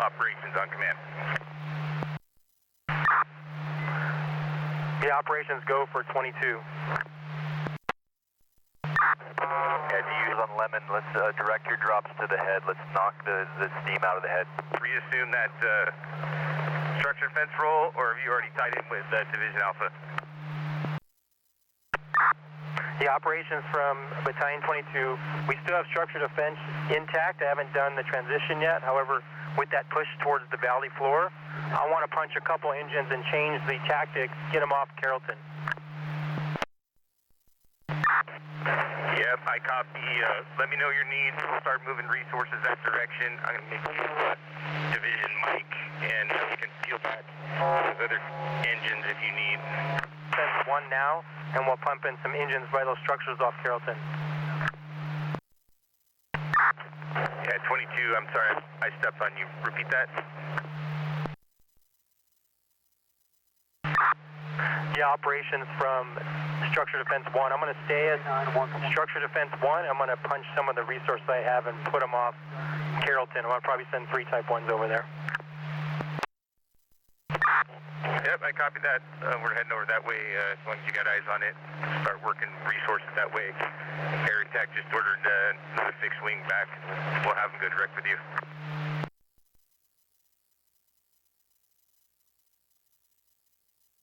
operations on command. The operations go for 22. Yeah, to use on Lemon, let's direct your drops to the head. Let's knock the steam out of the head. We assume that structure fence roll, or have you already tied in with Division Alpha? The operations from Battalion 22, we still have structure defense intact. I haven't done the transition yet. However, with that push towards the valley floor, I want to punch a couple engines and change the tactics, get them off Carrollton. Yep, I copy. Let me know your needs. We'll start moving resources that direction. I'm going to make you Division Mike, and we can peel back those other engines if you need. Send one now, and we'll pump in some engines by those structures off Carrollton. Yeah, 22, I'm sorry, I stepped on you. Repeat that. Yeah, operations from Structure Defense 1. I'm going to stay at Structure Defense 1. I'm going to punch some of the resources I have and put them off Carrollton. I'm going to probably send 3 Type 1s over there. Yep, I copied that. We're heading over that way as long as you got eyes on it. Start working resources that way. Air Tech just ordered another fixed wing back. We'll have them go direct with you.